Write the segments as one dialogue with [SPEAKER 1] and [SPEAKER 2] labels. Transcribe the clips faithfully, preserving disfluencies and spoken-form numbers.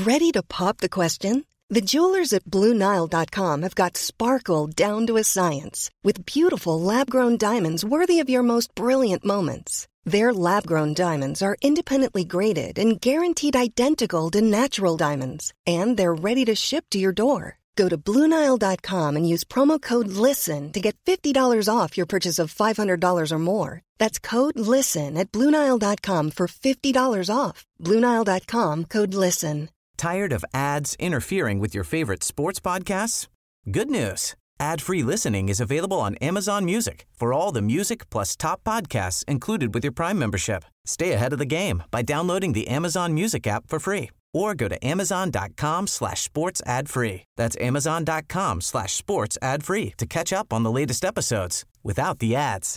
[SPEAKER 1] Ready to pop the question? The jewelers at Blue Nile dot com have got sparkle down to a science with beautiful lab-grown diamonds worthy of your most brilliant moments. Their lab-grown diamonds are independently graded and guaranteed identical to natural diamonds, and they're ready to ship to your door. Go to Blue Nile dot com and use promo code LISTEN to get fifty dollars off your purchase of five hundred dollars or more. That's code LISTEN at Blue Nile dot com for fifty dollars off. Blue Nile dot com, code LISTEN.
[SPEAKER 2] Tired of ads interfering with your favorite sports podcasts? Good news. Ad-free listening is available on Amazon Music for all the music plus top podcasts included with your Prime membership. Stay ahead of the game by downloading the Amazon Music app for free or go to amazon.com slash sports ad free. That's amazon.com slash sports ad free to catch up on the latest episodes without the ads.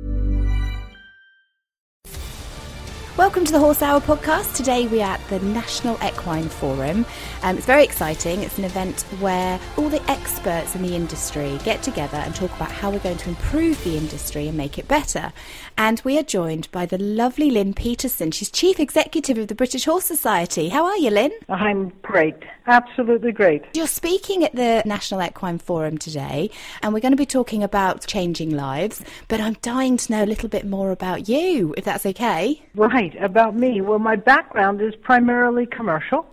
[SPEAKER 3] Welcome to the Horse Hour podcast. Today we are at the National Equine Forum. Um, it's very exciting. It's an event where all the experts in the industry get together and talk about how we're going to improve the industry and make it better. And we are joined by the lovely Lynn Peterson. She's Chief Executive of the British Horse Society. How are you, Lynn?
[SPEAKER 4] I'm great. Absolutely great.
[SPEAKER 3] You're speaking at the National Equine Forum today, and we're going to be talking about changing lives, but I'm dying to know a little bit more about you, if that's okay.
[SPEAKER 4] Right. About me. Well, my background is primarily commercial.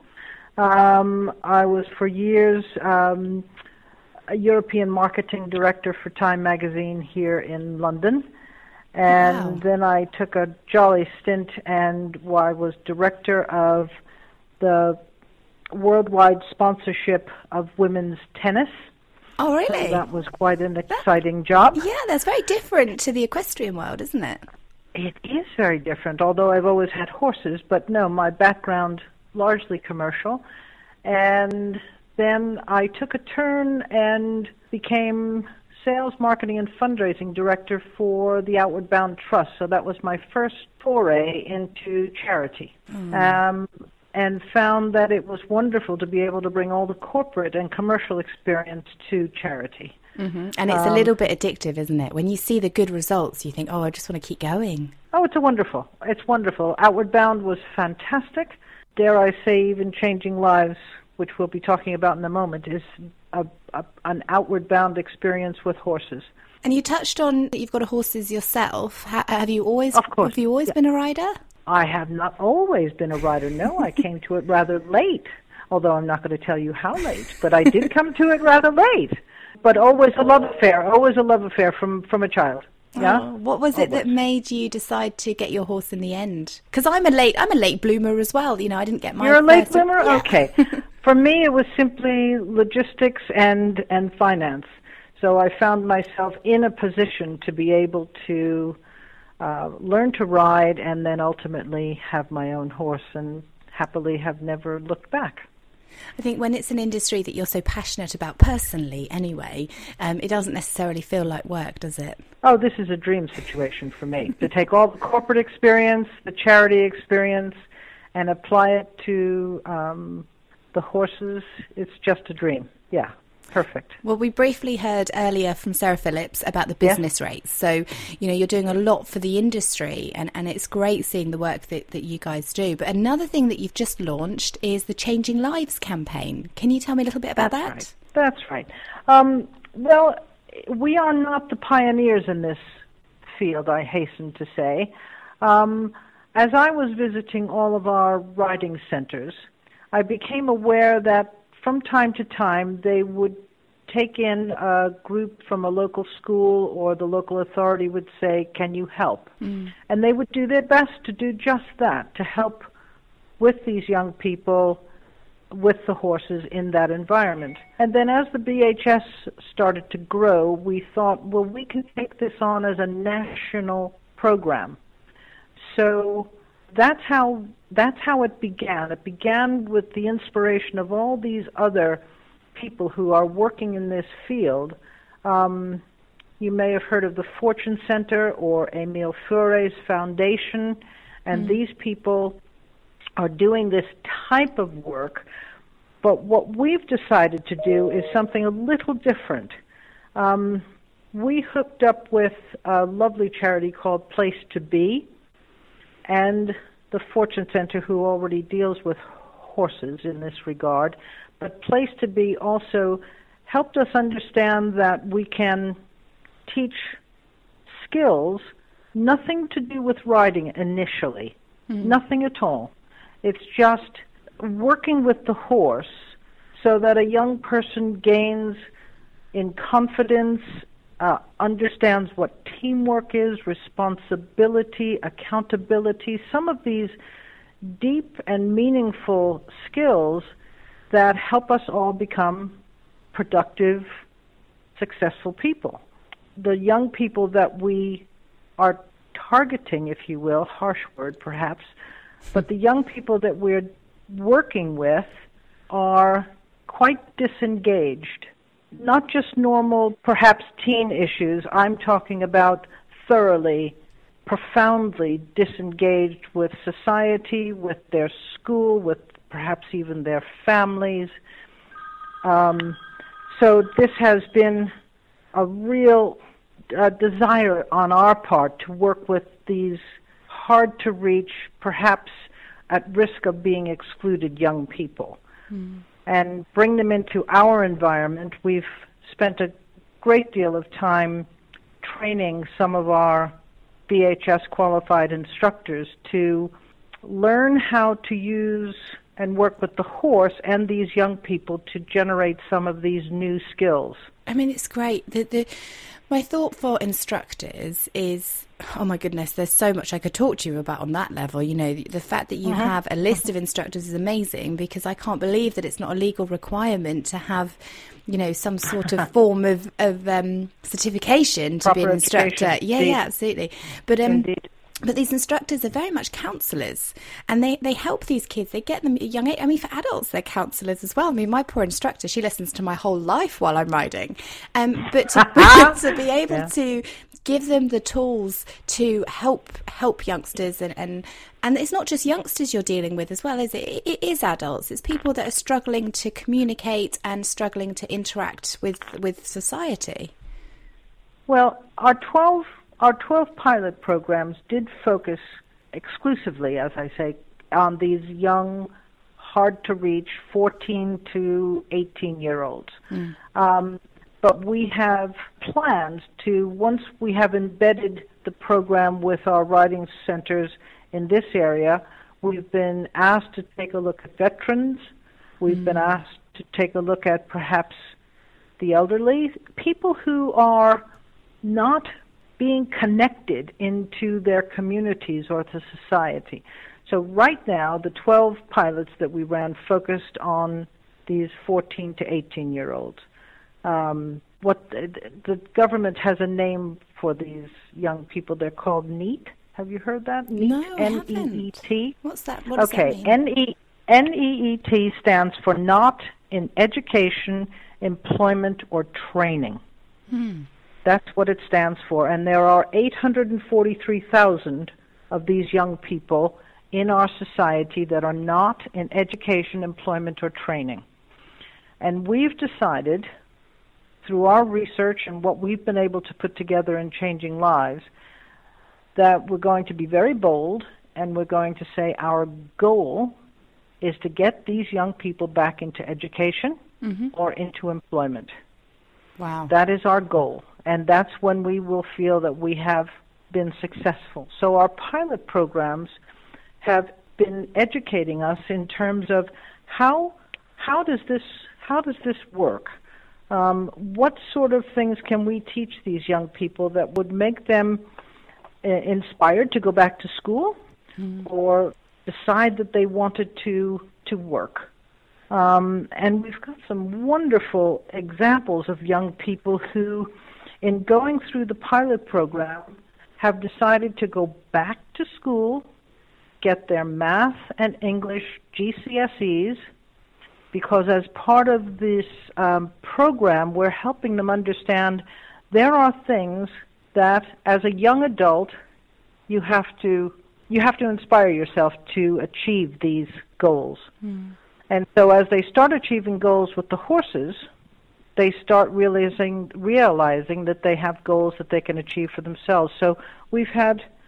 [SPEAKER 4] Um, I was for years um, a European marketing director for Time magazine here in London. And
[SPEAKER 3] Wow.
[SPEAKER 4] then I took a jolly stint and I was director of the worldwide sponsorship of women's tennis.
[SPEAKER 3] Oh, really?
[SPEAKER 4] So that was quite an exciting job.
[SPEAKER 3] Yeah, that's very different to the equestrian world, isn't it?
[SPEAKER 4] It is very different, although I've always had horses, but no, my background largely commercial. And then I took a turn and became sales, marketing, and fundraising director for the Outward Bound Trust. So that was my first foray into charity. Mm. Um, and found that it was wonderful to be able to bring all the corporate and commercial experience to charity.
[SPEAKER 3] Mm-hmm. And it's
[SPEAKER 4] um,
[SPEAKER 3] a little bit addictive, isn't it? When you see the good results, you think, oh, I just want to keep going.
[SPEAKER 4] Oh, it's a wonderful. It's wonderful. Outward Bound was fantastic. Dare I say, even changing lives, which we'll be talking about in a moment, is a, a, an outward bound experience with horses.
[SPEAKER 3] And you touched on that you've got horses yourself. Ha- have you always?
[SPEAKER 4] Of course.
[SPEAKER 3] Have you always
[SPEAKER 4] yeah.
[SPEAKER 3] been a rider?
[SPEAKER 4] I have not always been a rider. No, I came to it rather late. Although I'm not going to tell you how late, but I did come to it rather late. But always a love affair, always a love affair from, from a child. Yeah.
[SPEAKER 3] Oh, what was it
[SPEAKER 4] always.
[SPEAKER 3] that made you decide to get your horse in the end? Because I'm a late, I'm a late bloomer as well. You know, I didn't get my.
[SPEAKER 4] You're a late
[SPEAKER 3] first...
[SPEAKER 4] bloomer?
[SPEAKER 3] Yeah.
[SPEAKER 4] Okay. For me, it was simply logistics and and finance. So I found myself in a position to be able to uh, learn to ride and then ultimately have my own horse, and happily have never looked back.
[SPEAKER 3] I think when it's an industry that you're so passionate about personally anyway, um, it doesn't necessarily feel like work, does it?
[SPEAKER 4] Oh, this is a dream situation for me, to take all the corporate experience, the charity experience, and apply it to um, the horses. It's just a dream. Yeah, perfect.
[SPEAKER 3] Well, we briefly heard earlier from Sarah Phillips about the business
[SPEAKER 4] yeah.
[SPEAKER 3] rates. So, you know, you're doing a lot for the industry, and, and it's great seeing the work that, that you guys do. But another thing that you've just launched is the Changing Lives campaign. Can you tell me a little bit about
[SPEAKER 4] That's
[SPEAKER 3] that?
[SPEAKER 4] Right. That's right. Um, well, we are not the pioneers in this field, I hasten to say. Um, as I was visiting all of our riding centers, I became aware that from time to time they would take in a group from a local school, or the local authority would say, can you help? Mm. And they would do their best to do just that, to help with these young people, with the horses in that environment. And then as the B H S started to grow, we thought, well, we can take this on as a national program. So that's how that's how it began. It began with the inspiration of all these other people who are working in this field. Um, you may have heard of the Fortune Center or Emile Fure's Foundation, and mm. these people are doing this type of work. But what we've decided to do is something a little different. Um, we hooked up with a lovely charity called Place to Be, and the Fortune Center, who already deals with horses in this regard, but Place to Be also helped us understand that we can teach skills, nothing to do with riding initially, mm. nothing at all. It's just working with the horse so that a young person gains in confidence, uh, understands what teamwork is, responsibility, accountability, some of these deep and meaningful skills that help us all become productive, successful people. The young people that we are targeting, if you will, harsh word perhaps, but the young people that we're working with are quite disengaged. Not just normal, perhaps teen issues. I'm talking about thoroughly, profoundly disengaged with society, with their school, with perhaps even their families. Um, so this has been a real uh, desire on our part to work with these hard-to-reach, perhaps at risk of being excluded young people. Mm. And bring them into our environment. We've spent a great deal of time training some of our B H S qualified instructors to learn how to use and work with the horse and these young people to generate some of these new skills.
[SPEAKER 3] I mean, it's great. The, the, my thought for instructors is, oh my goodness, there's so much I could talk to you about on that level. You know, the, the fact that you uh-huh. have a list of instructors is amazing, because I can't believe that it's not a legal requirement to have, you know, some sort of form of, of um, certification to
[SPEAKER 4] Proper
[SPEAKER 3] be an instructor.
[SPEAKER 4] education.
[SPEAKER 3] Yeah,
[SPEAKER 4] Indeed.
[SPEAKER 3] yeah, absolutely. But um,
[SPEAKER 4] Indeed.
[SPEAKER 3] But these instructors are very much counsellors, and they, they help these kids. They get them at a young age. I mean, for adults, they're counsellors as well. I mean, my poor instructor, she listens to my whole life while I'm riding. Um, but to, to be able yeah. to give them the tools to help help youngsters, and, and, and it's not just youngsters you're dealing with as well, is it? It is adults. It's people that are struggling to communicate and struggling to interact with, with society.
[SPEAKER 4] Well, our twelve... Our twelve pilot programs did focus exclusively, as I say, on these young, hard-to-reach fourteen to eighteen-year-olds. Mm. Um, but we have plans to, once we have embedded the program with our riding centers in this area, we've been asked to take a look at veterans. We've mm. been asked to take a look at perhaps the elderly, people who are not being connected into their communities or to society. So right now, the twelve pilots that we ran focused on these fourteen to eighteen-year-olds. Um, what the, the government has a name for these young people. They're called NEET. Have you heard that? NEET.
[SPEAKER 3] No, I
[SPEAKER 4] N E E T.
[SPEAKER 3] What's that? What does
[SPEAKER 4] okay.
[SPEAKER 3] that mean?
[SPEAKER 4] N E N E E T stands for Not in Education, Employment, or Training. Hmm. That's what it stands for. And there are eight hundred forty-three thousand of these young people in our society that are not in education, employment, or training. And we've decided, through our research and what we've been able to put together in Changing Lives, that we're going to be very bold, and we're going to say our goal is to get these young people back into education mm-hmm. or into employment.
[SPEAKER 3] Wow.
[SPEAKER 4] That is our goal. And that's when we will feel that we have been successful. So our pilot programs have been educating us in terms of how how does this how does this work? Um, what sort of things can we teach these young people that would make them uh, inspired to go back to school mm. or decide that they wanted to to work? Um, and we've got some wonderful examples of young people who, in going through the pilot program, have decided to go back to school, get their math and English G C S Es, because as part of this um, program, we're helping them understand there are things that, as a young adult, you have to you have to inspire yourself to achieve these goals. Mm. And so as they start achieving goals with the horses, they start realizing realizing that they have goals that they can achieve for themselves. So we've had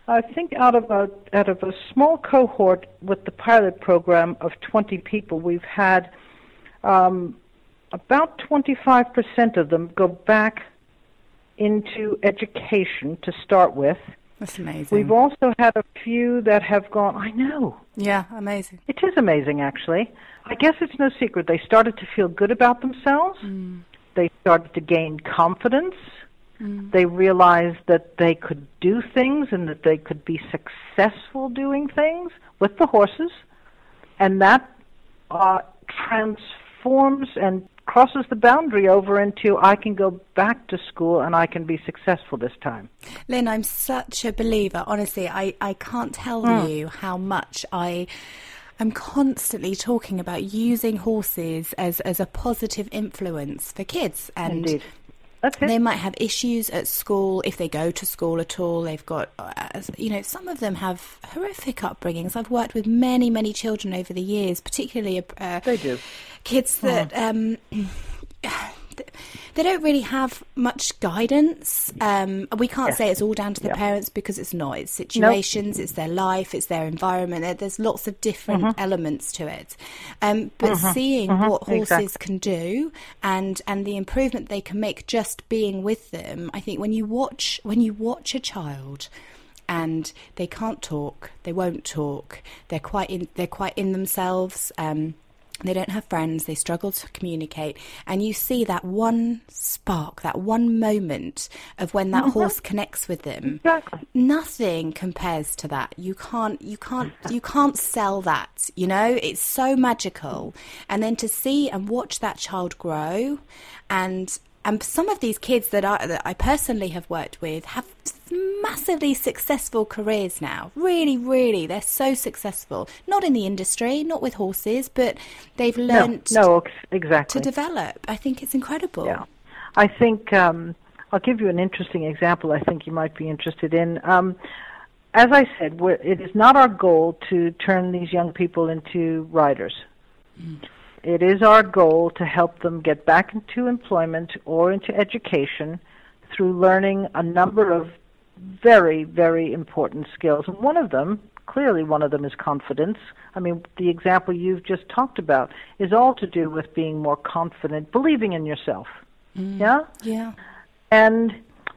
[SPEAKER 4] I think out of a out of a small cohort with the pilot program of twenty people, we've had um, about twenty-five percent of them go back into education to start with.
[SPEAKER 3] That's amazing.
[SPEAKER 4] We've also had a few that have gone, I know.
[SPEAKER 3] Yeah, amazing.
[SPEAKER 4] It is amazing, actually. I guess it's no secret. They started to feel good about themselves.
[SPEAKER 3] Mm.
[SPEAKER 4] They started to gain confidence.
[SPEAKER 3] Mm.
[SPEAKER 4] They realized that they could do things and that they could be successful doing things with the horses. And that uh, transforms and crosses the boundary over into I can go back to school and I can be successful this time.
[SPEAKER 3] Lynn, I'm such a believer. Honestly, I, I can't tell mm. you how much I am constantly talking about using horses as, as a positive influence for kids. And
[SPEAKER 4] Indeed. That's it.
[SPEAKER 3] They might have issues at school, if they go to school at all. They've got, uh, you know, some of them have horrific upbringings. I've worked with many, many children over the years, particularly uh,
[SPEAKER 4] they do.
[SPEAKER 3] kids that um, they don't really have much guidance. Um, we can't
[SPEAKER 4] yes.
[SPEAKER 3] say it's all down to the
[SPEAKER 4] yeah.
[SPEAKER 3] parents, because it's not. It's situations, nope. it's their life, it's their environment. There's lots of different mm-hmm. elements to it. Um, but mm-hmm. seeing mm-hmm. what horses exactly. can do and and the improvement they can make just being with them, I think when you watch when you watch a child and they can't talk, they won't talk, they're quite in, they're quite in themselves. Um, They don't have friends, they struggle to communicate, and you see that one spark, that one moment of when that mm-hmm. horse connects with them.
[SPEAKER 4] Exactly.
[SPEAKER 3] Nothing compares to that. You can't you can't you can't sell that, you know? It's so magical. And then to see and watch that child grow, and and some of these kids that I that I personally have worked with have massively successful careers now. Really, really, they're so successful. Not in the industry, not with horses, but they've learnt
[SPEAKER 4] no, no, exactly.
[SPEAKER 3] to develop. I think it's incredible.
[SPEAKER 4] Yeah, I think um, I'll give you an interesting example. I think you might be interested in. Um, as I said, we're, it is not our goal to turn these young people into riders. Mm. It is our goal to help them get back into employment or into education through learning a number of very, very important skills. And one of them, clearly one of them is confidence. I mean, the example you've just talked about is all to do with being more confident, believing in yourself.
[SPEAKER 3] Mm.
[SPEAKER 4] Yeah?
[SPEAKER 3] Yeah.
[SPEAKER 4] And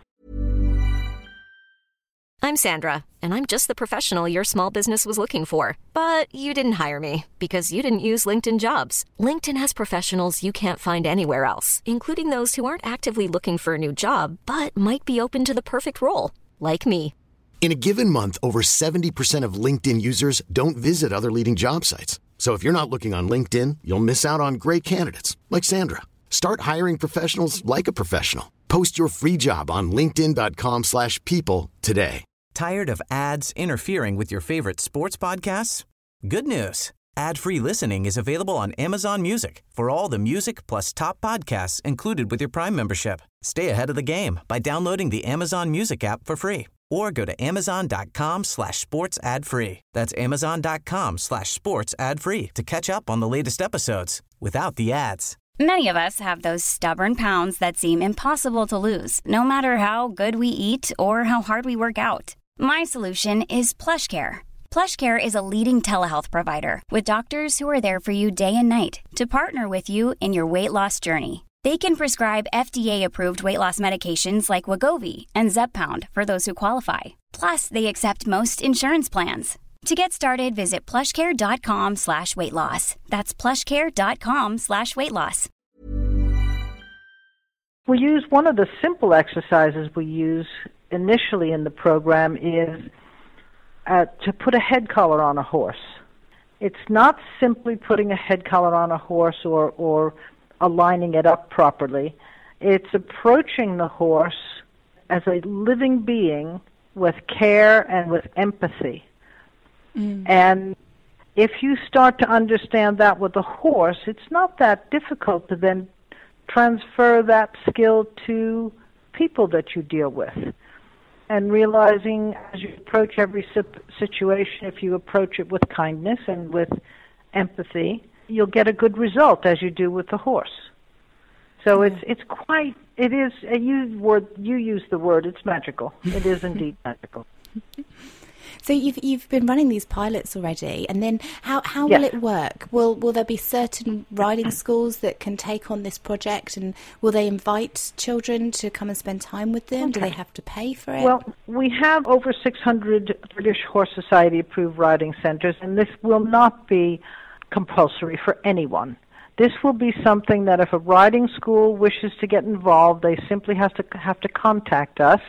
[SPEAKER 5] I'm Sandra, and I'm just the professional your small business was looking for. But you didn't hire me because you didn't use LinkedIn Jobs. LinkedIn has professionals you can't find anywhere else, including those who aren't actively looking for a new job, but might be open to the perfect role, like me.
[SPEAKER 6] In a given month, over seventy percent of LinkedIn users don't visit other leading job sites. So if you're not looking on LinkedIn, you'll miss out on great candidates, like Sandra. Start hiring professionals like a professional. Post your free job on linkedin.com slash people today.
[SPEAKER 2] Tired of ads interfering with your favorite sports podcasts? Good news. Ad-free listening is available on Amazon Music for all the music plus top podcasts included with your Prime membership. Stay ahead of the game by downloading the Amazon Music app for free or go to amazon.com slash sports ad free. That's amazon.com slash sports ad free to catch up on the latest episodes without the ads.
[SPEAKER 7] Many of us have those stubborn pounds that seem impossible to lose, no matter how good we eat or how hard we work out. My solution is PlushCare. PlushCare is a leading telehealth provider with doctors who are there for you day and night to partner with you in your weight loss journey. They can prescribe F D A-approved weight loss medications like Wegovy and Zepbound for those who qualify. Plus, they accept most insurance plans. To get started, visit plushcare.com slash weight loss. That's plushcare.com slash weight loss.
[SPEAKER 4] We use one of the simple exercises we use initially in the program is uh, to put a head collar on a horse. It's not simply putting a head collar on a horse or, or aligning it up properly. It's approaching the horse as a living being with care and with empathy. Mm. And if you start to understand that with a horse, it's not that difficult to then transfer that skill to people that you deal with. And realizing as you approach every situation, if you approach it with kindness and with empathy, you'll get a good result as you do with the horse. So it's it's quite, it is, you, word, you use the word, it's magical. It is indeed magical.
[SPEAKER 3] So you've you've been running these pilots already, and then how how
[SPEAKER 4] Yes.
[SPEAKER 3] will it work? Will will there be certain riding schools that can take on this project, and will they invite children to come and spend time with them? Do
[SPEAKER 4] Okay.
[SPEAKER 3] they have to pay for it?
[SPEAKER 4] Well, we have over six hundred British Horse Society approved riding centres, and this will not be compulsory for anyone. This will be something that if a riding school wishes to get involved, they simply have to have to contact us,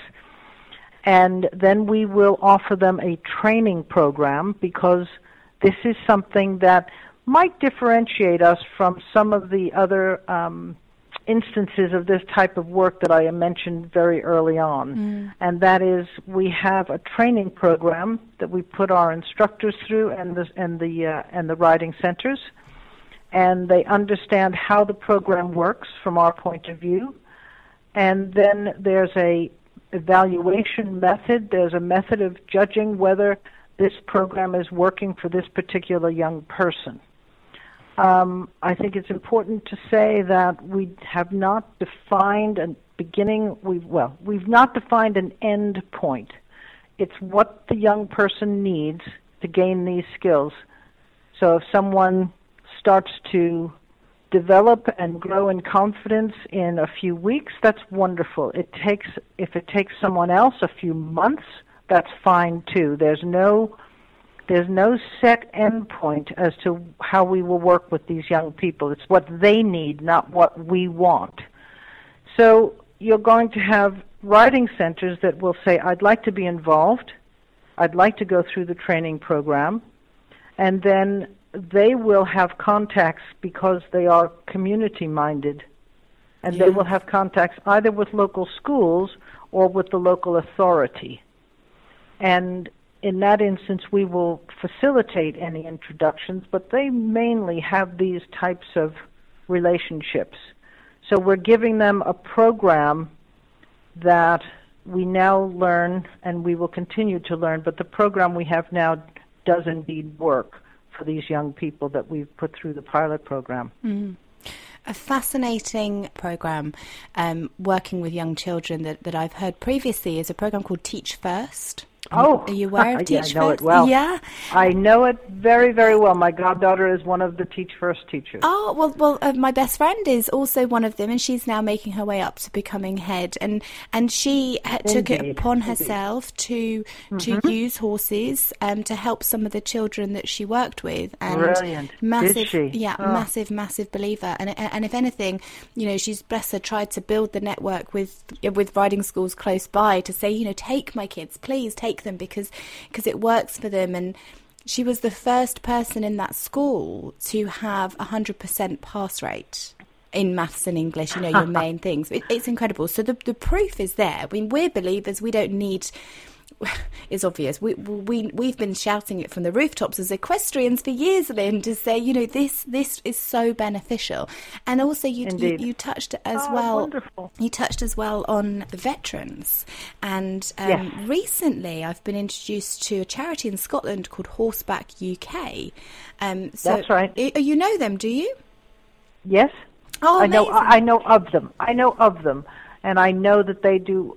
[SPEAKER 4] and then we will offer them a training program, because this is something that might differentiate us from some of the other um, instances of this type of work that I mentioned very early on. Mm. And that is, we have a training program that we put our instructors through, and the and the uh, and the riding centers, and they understand how the program works from our point of view. And then there's a evaluation method. There's a method of judging whether this program is working for this particular young person. Um, I think it's important to say that we have not defined a beginning. We've, well, we've not defined an end point. It's what the young person needs to gain these skills. So if someone starts to develop and grow in confidence in a few weeks, that's wonderful. It takes, if it takes someone else a few months, that's fine too. There's no There's no set end point as to how we will work with these young people. It's what they need, not what we want. So you're going to have riding centers that will say, I'd like to be involved, I'd like to go through the training program, and then they will have contacts because they are community-minded, and yeah. they will have contacts either with local schools or with the local authority. And in that instance, we will facilitate any introductions, but they mainly have these types of relationships. So we're giving them a program that we now learn, and we will continue to learn, but the program we have now does indeed work for these young people that we've put through the pilot program.
[SPEAKER 3] Mm. A fascinating program um, working with young children that, that I've heard previously is a program called Teach First.
[SPEAKER 4] Oh,
[SPEAKER 3] are you aware of Teach
[SPEAKER 4] yeah, I know
[SPEAKER 3] First?
[SPEAKER 4] it well.
[SPEAKER 3] Yeah,
[SPEAKER 4] I know it very, very well. My goddaughter is one of the Teach First teachers.
[SPEAKER 3] Oh, well, well, uh, my best friend is also one of them, and she's now making her way up to becoming head. And and she uh, took it upon herself to mm-hmm. to use horses um, to help some of the children that she worked with. And
[SPEAKER 4] Brilliant.
[SPEAKER 3] Massive,
[SPEAKER 4] Did she?
[SPEAKER 3] Yeah,
[SPEAKER 4] oh.
[SPEAKER 3] massive, massive believer. And and if anything, you know, she's bless her tried to build the network with with riding schools close by to say, you know, take my kids, please take them, because. because it works for them. And she was the first person in that school to have a one hundred percent pass rate in maths and English, you know, your main things. It, it's incredible. So the the proof is there. I mean, we're believers. We don't need... It's obvious. We, we, we've been shouting it from the rooftops as equestrians for years, Lynn, to say, you know, this this is so beneficial. And also you you, you touched as
[SPEAKER 4] oh,
[SPEAKER 3] well.
[SPEAKER 4] Wonderful.
[SPEAKER 3] You touched as well on the veterans. And um,
[SPEAKER 4] yes.
[SPEAKER 3] recently I've been introduced to a charity in Scotland called Horseback U K. Um, so
[SPEAKER 4] That's right.
[SPEAKER 3] You, you know them, do you?
[SPEAKER 4] Yes.
[SPEAKER 3] Oh,
[SPEAKER 4] I know.
[SPEAKER 3] amazing.
[SPEAKER 4] I know of them. I know of them, and I know that they do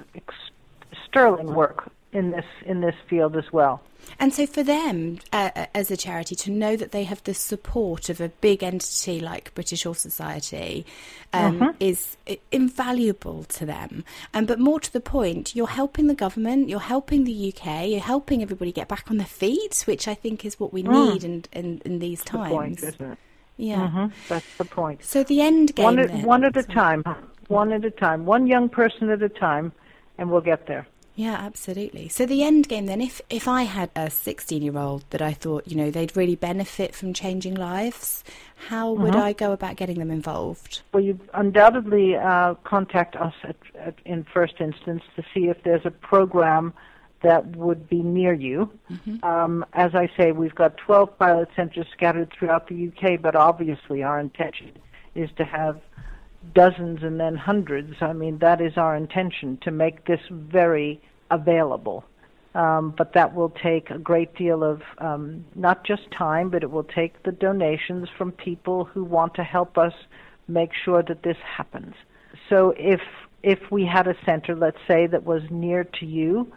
[SPEAKER 4] sterling work in this in this field as well.
[SPEAKER 3] And so for them, uh, as a charity, to know that they have the support of a big entity like British Horse Society um, mm-hmm. is invaluable to them. Um, but more to the point, you're helping the government, you're helping the U K, you're helping everybody get back on their feet, which I think is what we
[SPEAKER 4] mm.
[SPEAKER 3] need in, in, in these
[SPEAKER 4] That's
[SPEAKER 3] times.
[SPEAKER 4] the point, isn't it?
[SPEAKER 3] Yeah.
[SPEAKER 4] Mm-hmm. That's the point.
[SPEAKER 3] So the end game
[SPEAKER 4] One at,
[SPEAKER 3] then,
[SPEAKER 4] one at a time. One at a time. One young person at a time, and we'll get there.
[SPEAKER 3] Yeah, absolutely. So the end game then, if, if I had a sixteen-year-old that I thought, you know, they'd really benefit from changing lives, how would mm-hmm. I go about getting them involved?
[SPEAKER 4] Well, you undoubtedly uh, contact us at, at, in first instance to see if there's a program that would be near you. Mm-hmm. Um, as I say, we've got twelve pilot centers scattered throughout the U K, but obviously our intention is to have dozens and then hundreds. I mean, that is our intention, to make this very available. Um, but that will take a great deal of um, not just time, but it will take the donations from people who want to help us make sure that this happens. So if if we had a center, let's say, that was near to you,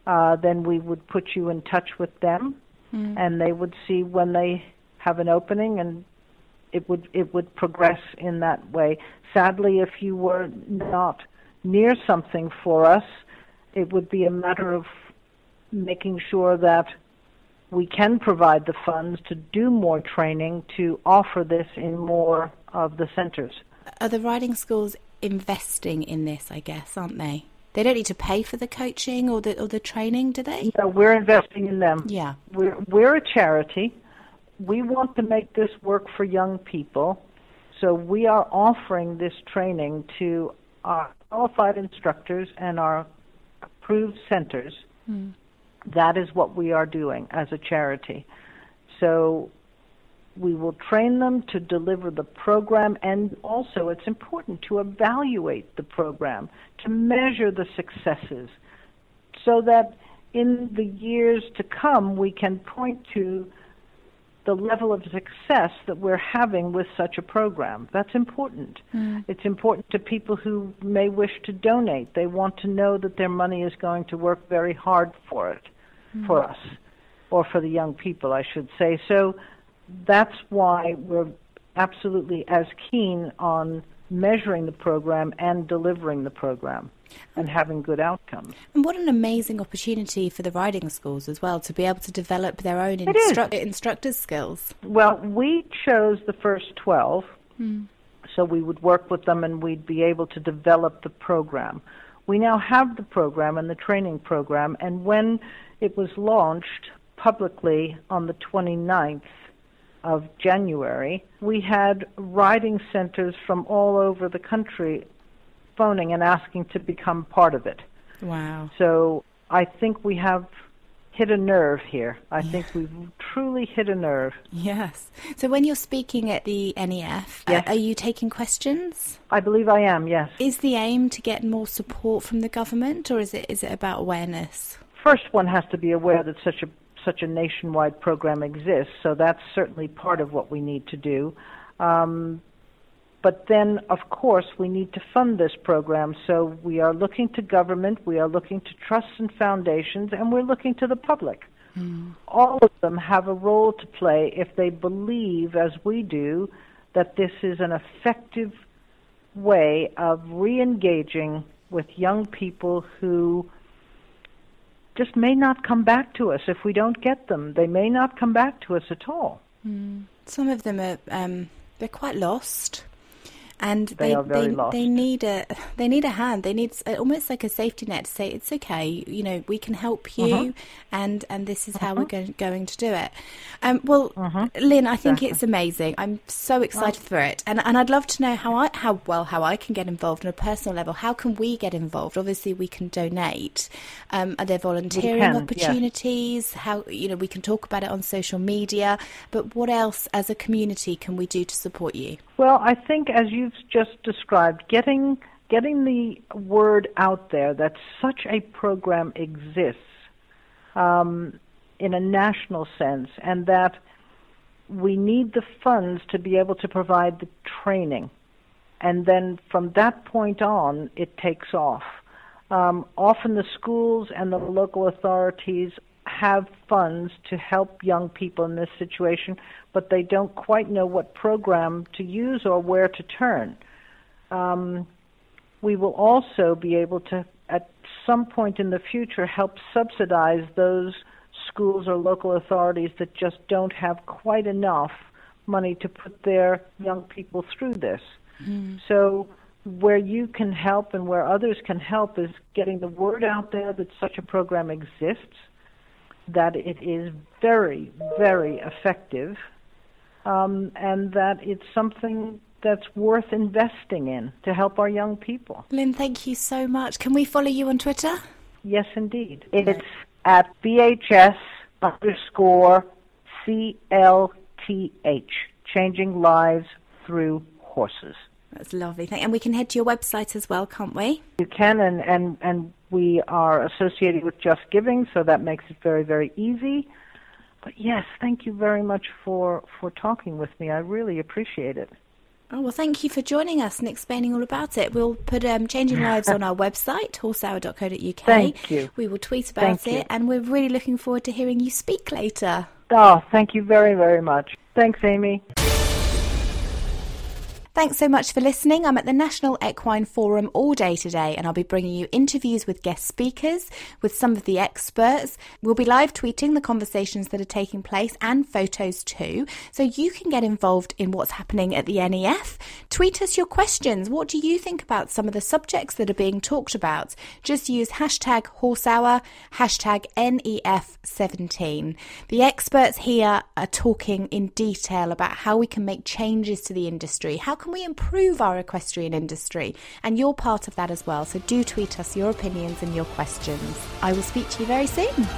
[SPEAKER 4] uh, then we would put you in touch with them, mm. and they would see when they have an opening, and it would it would progress in that way. Sadly, if you were not near something for us, it would be a matter of making sure that we can provide the funds to do more training to offer this in more of the centers.
[SPEAKER 3] Are the riding schools investing in this, I guess, aren't they? They don't need to pay for the coaching or the or the training, do they?
[SPEAKER 4] No, we're investing in them.
[SPEAKER 3] Yeah.
[SPEAKER 4] We're, we're a charity. We want to make this work for young people, so we are offering this training to our qualified instructors and our approved centers. Mm. That is what we are doing as a charity. So we will train them to deliver the program, and also it's important to evaluate the program, to measure the successes, so that in the years to come we can point to the level of success that we're having with such a program. That's important. Mm. It's important to people who may wish to donate. They want to know that their money is going to work very hard for it, mm. for us, or for the young people, I should say. So that's why we're absolutely as keen on measuring the program and delivering the program and having good outcomes.
[SPEAKER 3] And what an amazing opportunity for the riding schools as well, to be able to develop their own instru- instructors' skills.
[SPEAKER 4] Well, we chose the first twelve, mm. so we would work with them and we'd be able to develop the program. We now have the program and the training program, and when it was launched publicly on the twenty-ninth of January, we had riding centers from all over the country phoning and asking to become part of it.
[SPEAKER 3] Wow.
[SPEAKER 4] So I think we have hit a nerve here. I yeah. think we've truly hit a nerve.
[SPEAKER 3] Yes. So when you're speaking at the N E F, yes. uh, are you taking questions?
[SPEAKER 4] I believe I am, yes.
[SPEAKER 3] Is the aim to get more support from the government, or is it is it about awareness?
[SPEAKER 4] First, one has to be aware that such a such a nationwide program exists, so that's certainly part of what we need to do. Um, but then, of course, we need to fund this program, so we are looking to government, we are looking to trusts and foundations, and we're looking to the public. Mm. All of them have a role to play if they believe, as we do, that this is an effective way of re-engaging with young people who just may not come back to us if we don't get them. They may not come back to us at all.
[SPEAKER 3] Mm. Some of them are um, they're quite lost, and
[SPEAKER 4] they
[SPEAKER 3] they
[SPEAKER 4] are very
[SPEAKER 3] they,
[SPEAKER 4] lost.
[SPEAKER 3] they need a they need a hand. They need almost like a safety net to say, it's okay, you know, we can help you, uh-huh. and and this is uh-huh. how we're going, going to do it. Um, well, uh-huh. Lynn, I think exactly. it's amazing. I'm so excited well, for it, and and I'd love to know how I how well how I can get involved on a personal level. How can we get involved? Obviously, we can donate. Um, are there volunteering
[SPEAKER 4] can,
[SPEAKER 3] opportunities?
[SPEAKER 4] Yes.
[SPEAKER 3] How, you know, we can talk about it on social media. But what else, as a community, can we do to support you?
[SPEAKER 4] Well, I think, as you've just described, getting getting the word out there that such a program exists um, in a national sense, and that we need the funds to be able to provide the training. And then from that point on, it takes off. Um, often the schools and the local authorities have funds to help young people in this situation, but they don't quite know what program to use or where to turn. Um, we will also be able to, at some point in the future, help subsidize those schools or local authorities that just don't have quite enough money to put their young people through this. Mm. So where you can help and where others can help is getting the word out there that such a program exists, that it is very, very effective, um, and that it's something that's worth investing in to help our young people.
[SPEAKER 3] Lynn, thank you so much. Can we follow you on Twitter?
[SPEAKER 4] Yes, indeed. It's at V H S underscore C L T H, Changing Lives Through Horses.
[SPEAKER 3] That's lovely. And we can head to your website as well, can't we?
[SPEAKER 4] You can, and, and, and we are associated with Just Giving, so that makes it very, very easy. But yes, thank you very much for, for talking with me. I really appreciate it.
[SPEAKER 3] Oh, well, thank you for joining us and explaining all about it. We'll put um, Changing Lives on our website, horse hour dot co dot uk.
[SPEAKER 4] Thank you.
[SPEAKER 3] We will tweet about
[SPEAKER 4] thank
[SPEAKER 3] it,
[SPEAKER 4] you.
[SPEAKER 3] and we're really looking forward to hearing you speak later.
[SPEAKER 4] Oh, thank you very, very much. Thanks, Amy.
[SPEAKER 3] Thanks so much for listening. I'm at the National Equine Forum all day today, and I'll be bringing you interviews with guest speakers, with some of the experts. We'll be live tweeting the conversations that are taking place and photos too, so you can get involved in what's happening at the N E F. Tweet us your questions. What do you think about some of the subjects that are being talked about? Just use hashtag horsehour, hashtag N E F seventeen. The experts here are talking in detail about how we can make changes to the industry. How can we improve our equestrian industry? And you're part of that as well, so do tweet us your opinions and your questions. I will speak to you very soon.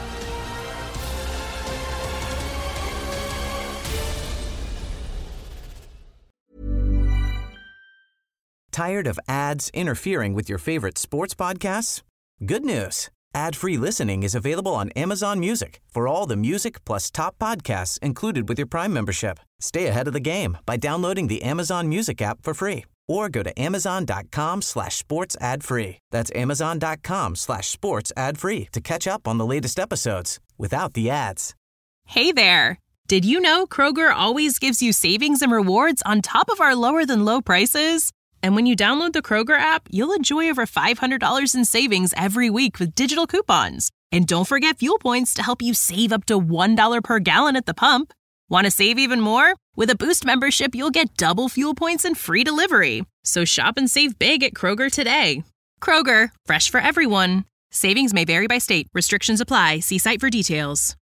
[SPEAKER 2] Tired of ads interfering with your favorite sports podcasts? Good news. Ad-free listening is available on Amazon Music for all the music plus top podcasts included with your Prime membership. Stay ahead of the game by downloading the Amazon Music app for free or go to amazon.com slash sports ad free. That's amazon.com slash sports ad free to catch up on the latest episodes without the ads.
[SPEAKER 8] Hey there. Did you know Kroger always gives you savings and rewards on top of our lower than low prices? And when you download the Kroger app, you'll enjoy over five hundred dollars in savings every week with digital coupons. And don't forget fuel points to help you save up to one dollar per gallon at the pump. Want to save even more? With a Boost membership, you'll get double fuel points and free delivery. So shop and save big at Kroger today. Kroger, fresh for everyone. Savings may vary by state. Restrictions apply. See site for details.